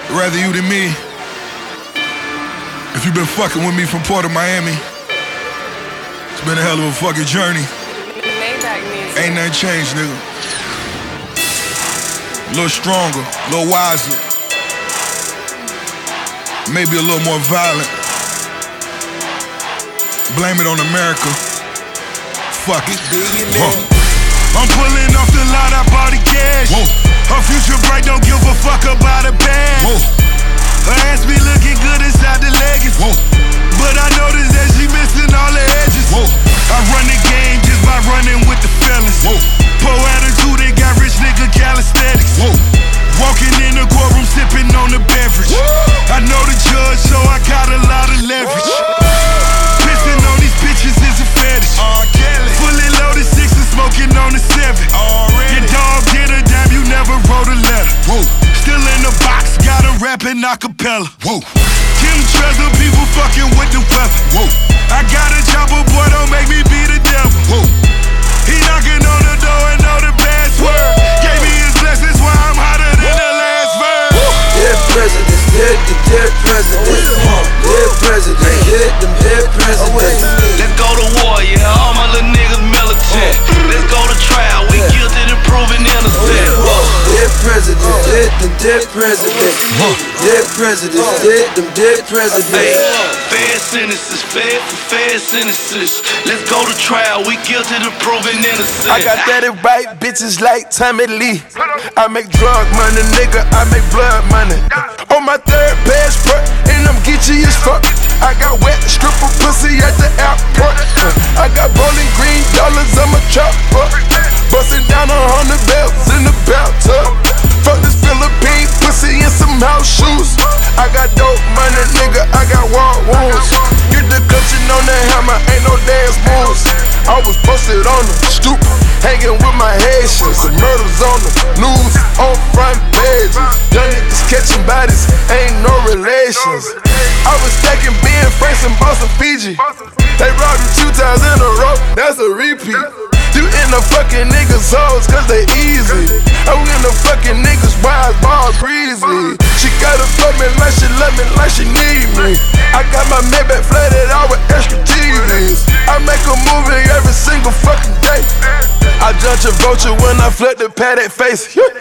Rather you than me. If you been fucking with me from Port of Miami, it's been a hell of a fucking journey. Ain't nothing changed, nigga. A little stronger, a little wiser. Maybe a little more violent. Blame it on America. Fuck it. I'm pulling off the lot, I bought the cash. Whoa. Her future bright, don't give a fuck about a bag. Whoa. Her ass be looking good inside the leggings. Whoa. But I noticed that she missing all the edges. Whoa. I run the game just by running with the fellas. Whoa. Poor attitude, they got rich nigga calisthenics. Whoa. Walking in the courtroom, sipping on the beverage. I know the judge, so I got a lot of leverage. Pissing on these bitches is a fetish. Fully loaded 6 and smoking on the 7. Your dog did a dime, you never wrote a letter. Whoa. Still in the box, got a rapping acapella. Whoa. Kim Treasure, people fucking with the weapon. Whoa. I got a chopper, boy, don't make me be the devil. Whoa. He knocking on the door and know the bad word. Gave me his blessings while I'm hotter than the last verse. Dead presidents, dead presidents. Dead presidents, hit them dead presidents. Let's go to war, yeah, all my little niggas militant. Let's go to trial, we guilty to proving innocent. Dead presidents, hit them dead presidents. Dead presidents, hit them dead presidents. Fair sentences, fair for fair sentences. Let's go to trial, we guilty to proving innocent. I got that right bitches like Tommy Lee. I make drug money, nigga, I make blood money. On my third passport, and I'm Geechee as fuck. I got wet stripper pussy at the airport. I got bowling green dollars, I'm a chopper. Bustin' down 100 bells in the bathtub. Fuck this Philippine pussy in some house shoes. I got dope money, nigga, I got war wounds. Get the clutching on the hammer, ain't no dance moves. I was posted on the stoop, hanging with my Haitians. The murders on the news, on front pages. Young niggas catching bodies, ain't no relations. I was stacking Ben Franks and Boston Fiji. They robbed you 2 times in a row, that's a repeat. You in the fucking niggas' hoes, cause they easy. I'm in the fucking niggas' wise ball breezy. She gotta fuck me like she love me, like she need me. I got my Maybach flooded out with extra TVs. I make a movie every single fucking day. I judge a vulture when I flip the Patek face.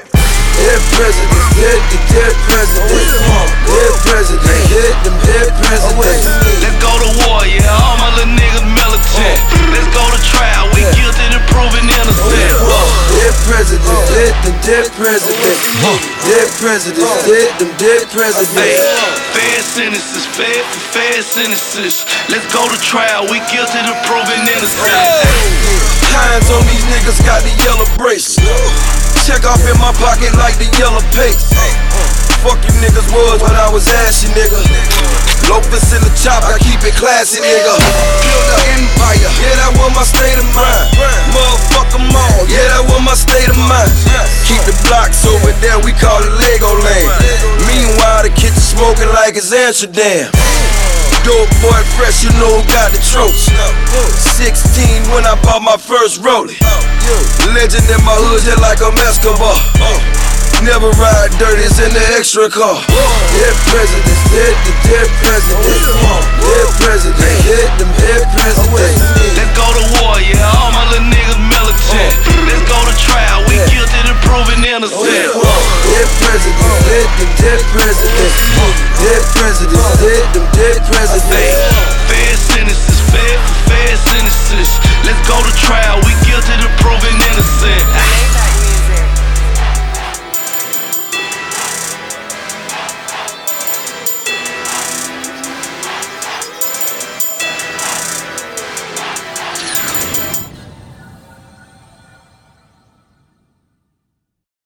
Dead presidents, dead presidents. Dead presidents, hit them dead presidents. Let's go to war, yeah, all my little niggas militant. Let's go to trial, we guilty to proving innocent. Dead presidents, hit them dead presidents. Dead presidents, hit them dead presidents. Fair sentences, fair for fair sentences. Let's go to trial, we guilty to proving innocent. Hands on these niggas got the yellow bracelet. Check off in my pocket like the yellow paste. Fuck you niggas was when I was ashy, nigga. Loafers in the chop, I keep it classy, nigga. Build an empire, yeah, that was my state of mind. Motherfuck 'em all, yeah, that was my state of mind. Keep the blocks over there, we call it Lego Land. Meanwhile, the kitchen smoking like it's Amsterdam. Dope boy fresh, you know who got the tropes. 16 when I bought my first rollie. Legend in my hood just like a Escobar. Never ride dirty, it's in the extra car. Dead presidents, dead presidents. Dead presidents, hit them dead presidents. Let's go to war, yeah, all my little niggas militant. Let's go to trial, we guilty to proving innocent. Dead presidents, hit them dead presidents.